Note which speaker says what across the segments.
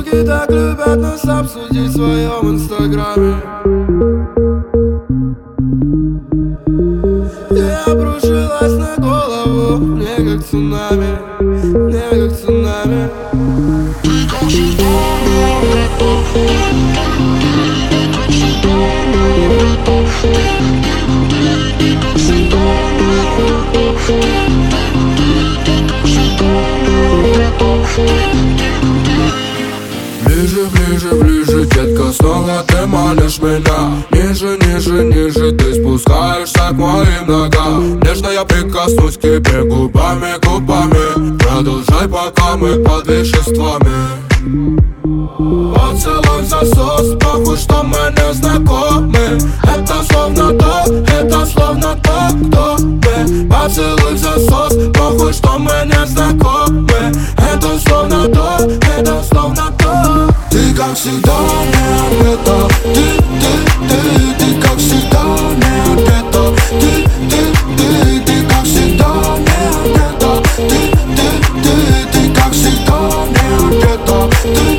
Speaker 1: Суки так любят нас обсудить в своем инстаграме. И обрушилась на голову мне как цунами, мне как цунами.
Speaker 2: Ты как всегда мне готов, ты как всегда мне готов, ты как всегда мне готов, ты как всегда мне готов.
Speaker 1: Ближе, ближе, ближе, детка, снова ты манишь меня. Ниже, ниже, ниже, ты спускаешься к моим ногам. Нежно я прикоснусь к тебе губами, губами. Продолжай, пока мы под веществами. Поцелуй засос, похуй, что мы не знакомы. Это словно то, кто мы. Поцелуй засос, похуй, что мы не знакомы. Это словно то, это словно то. Ты как всегда не ответа. Ты как всегда не ответа. Ты как всегда не ответа. Ты как всегда не ответа.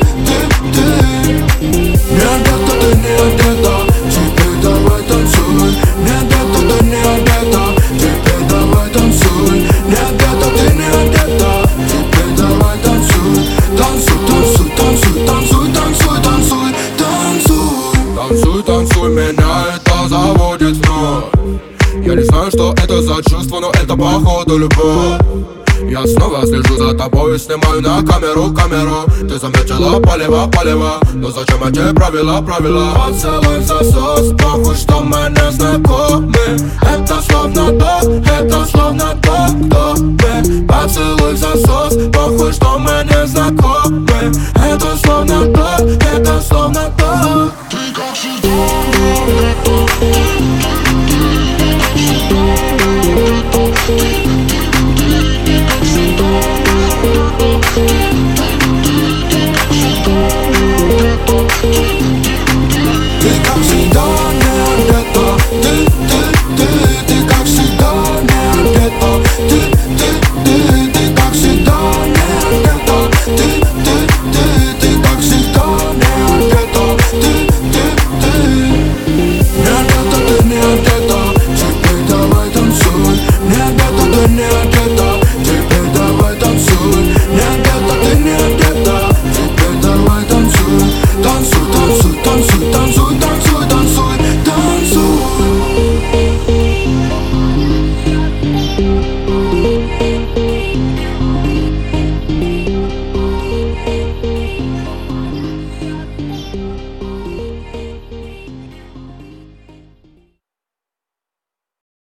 Speaker 1: Не ответа, ты не ответа. Теперь давай танцуй. Не ответа, ты не ответа. Теперь давай танцуй. Не ответа, ты не ответа. Теперь давай танцуй. Танцуй, танцуй, танцуй, танцуй, танцуй, танцуй, танцуй. Танцуй, танцуй, меня это заводит вновь. Я не знаю, что это за чувство, но это походу любовь. Я снова слежу за тобой, снимаю на камеру. Ты заметила полево, но зачем эти правила? Поцелуй засос, похуй, что мы не знакомы. Это словно то, кто мы. Поцелуй засос, похуй, что мы не знакомы. Это словно то.
Speaker 2: Ты как всегда мне готов, ты как всегда мне готов, ты как всегда мне готов.